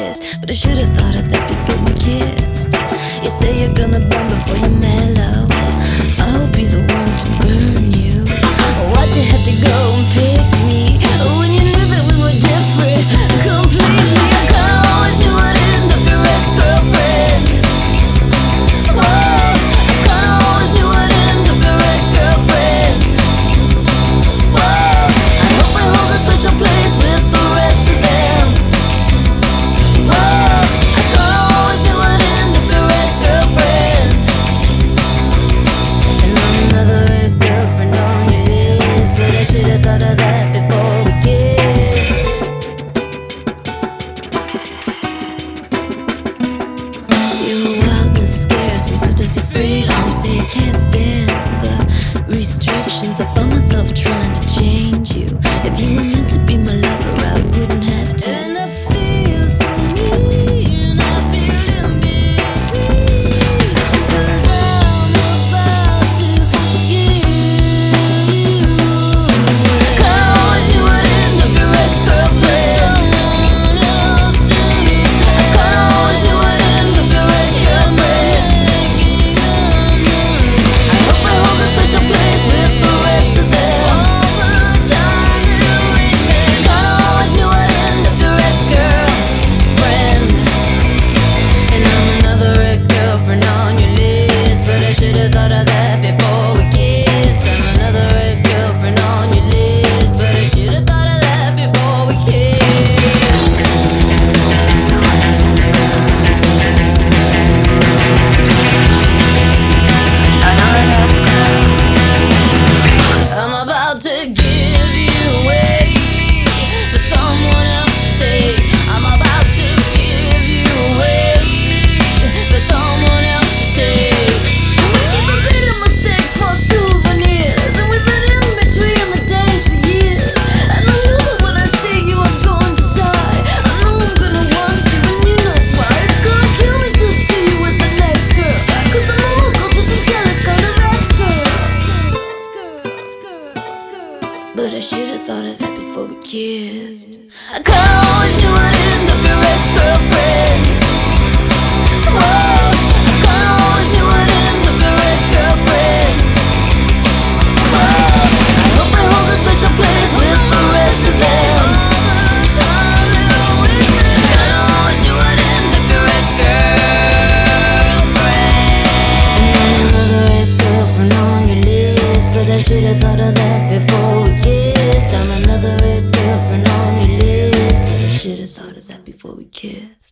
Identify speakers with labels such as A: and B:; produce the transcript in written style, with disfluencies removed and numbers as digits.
A: kissed, but I should've thought of that before we kissed. You say you're gonna burn before you mellow. I'll be the one to burn you. Why'd you have to go and pick me when you knew that we were different completely? I kinda always knew I'd end up your ex-girlfriend. Whoa, I kinda always knew I'd end up your ex-girlfriend. Whoa, I hope I hold a special place with the rest of them. Whoa, I kinda always knew I'd end up your ex-girlfriend. And I'm another ex-girlfriend on your list, but I should've thought of that before we kissed. Your wildness scares me, so does your freedom. You say you can't stand the restrictions. I found myself trying to change you. If you were meant to be my lover, I wouldn't have to. And I feel so mean, I feel in between, 'cause I'm about to give you. I kinda always knew I'd end up your ex-girlfriend. Someone else to I kinda always knew I'd end up your ex-girlfriend. I hope I hold a special place with the rest of them. All the time that we spent. Kinda always knew I'd end up your ex-girlfriend. And I'm another ex-girlfriend on your list, but I should've thought of that before we kissed. I'm another ex-girlfriend on your list, but I should've thought of that before we kissed. I'm about to give you away for someone else to take. I'm about to give you away for someone else to take. We've been making mistakes for souvenirs, and we've been in between the days for years. And I know that when I see you, I'm going to die. I know I'm gonna want you, and you know why. It's gonna kill me to see you with the next girl, 'cause I'm almost got just a jealous kind of ex-girl. But I should've thought of that before we kissed. I kinda always knew I'd end up your ex-girlfriend. Whoa, I kinda always knew I'd end up your ex-girlfriend. Whoa, I hope I hold a special place with the rest of them. All the time that we spent. Kinda always knew I'd end up your ex-girlfriend. And I'm another ex-girlfriend on your list, but I should've thought of that before we kissed. I'm another ex-girlfriend on your list, but I should've thought of that before we kissed.